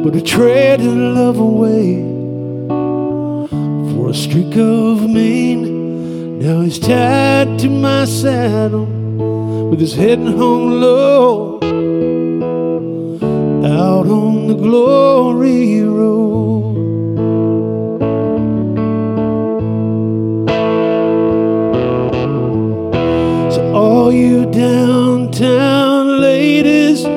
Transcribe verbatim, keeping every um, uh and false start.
but I traded love away for a streak of mean. Now he's tied to my saddle with his head hung low out on the glory road.